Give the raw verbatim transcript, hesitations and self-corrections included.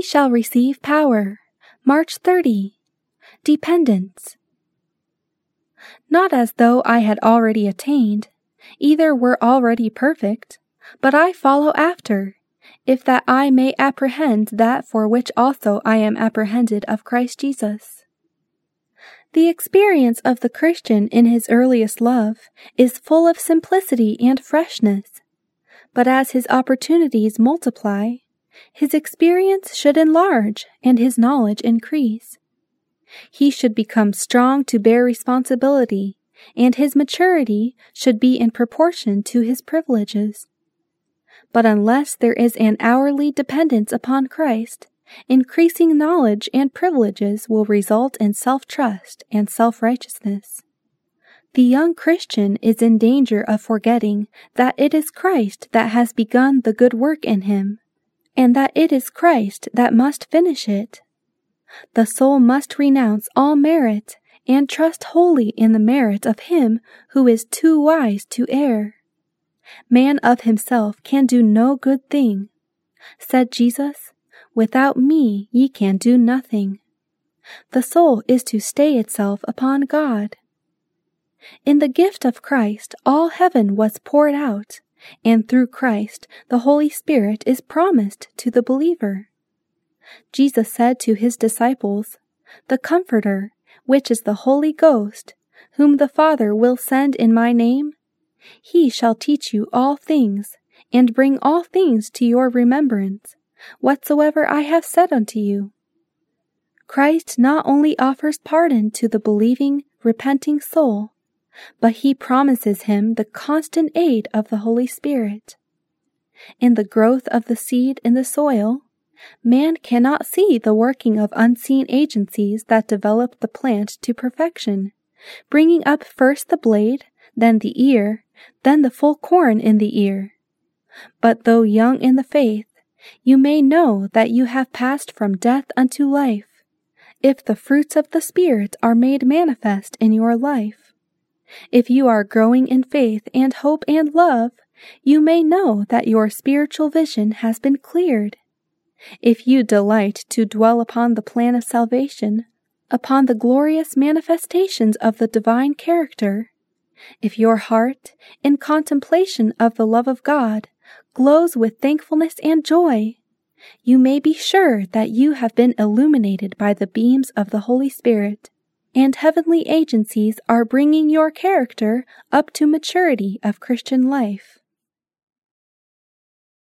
shall receive power. March thirtieth. Dependence. Not as though I had already attained, either were already perfect, but I follow after, if that I may apprehend that for which also I am apprehended of Christ Jesus. The experience of the Christian in his earliest love is full of simplicity and freshness, but as his opportunities multiply, his experience should enlarge and his knowledge increase. He should become strong to bear responsibility, and his maturity should be in proportion to his privileges. But unless there is an hourly dependence upon Christ, increasing knowledge and privileges will result in self-trust and self-righteousness. The young Christian is in danger of forgetting that it is Christ that has begun the good work in him, and that it is Christ that must finish it. The soul must renounce all merit and trust wholly in the merit of him who is too wise to err. Man of himself can do no good thing. Said Jesus, "Without me ye can do nothing." The soul is to stay itself upon God. In the gift of Christ all heaven was poured out, and through Christ the Holy Spirit is promised to the believer. Jesus said to his disciples, "The Comforter, which is the Holy Ghost, whom the Father will send in my name, he shall teach you all things, and bring all things to your remembrance, whatsoever I have said unto you." Christ not only offers pardon to the believing, repenting soul, but he promises him the constant aid of the Holy Spirit. In the growth of the seed in the soil, man cannot see the working of unseen agencies that develop the plant to perfection, bringing up first the blade, then the ear, then the full corn in the ear. But though young in the faith, you may know that you have passed from death unto life, if the fruits of the Spirit are made manifest in your life. If you are growing in faith and hope and love, you may know that your spiritual vision has been cleared. If you delight to dwell upon the plan of salvation, upon the glorious manifestations of the divine character, if your heart, in contemplation of the love of God, glows with thankfulness and joy, you may be sure that you have been illuminated by the beams of the Holy Spirit, and heavenly agencies are bringing your character up to maturity of Christian life.